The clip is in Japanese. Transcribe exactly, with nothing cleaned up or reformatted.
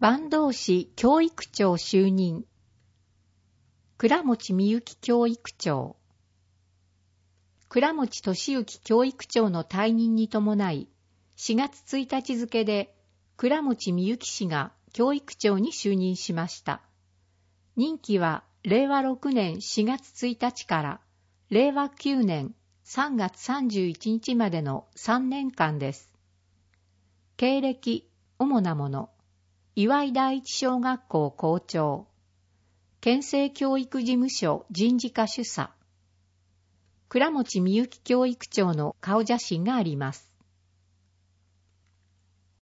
坂東市教育長就任。倉持美幸教育長。倉持俊之教育長の退任に伴い、しがつついたち付で倉持美幸氏が教育長に就任しました。任期はれいわろくねんしがつついたちかられいわきゅうねんさんがつさんじゅういちにちまでのさんねんかんです。経歴、主なもの。岩井第一小学校校長。県政教育事務所人事課主査。倉持美幸教育長の顔写真があります。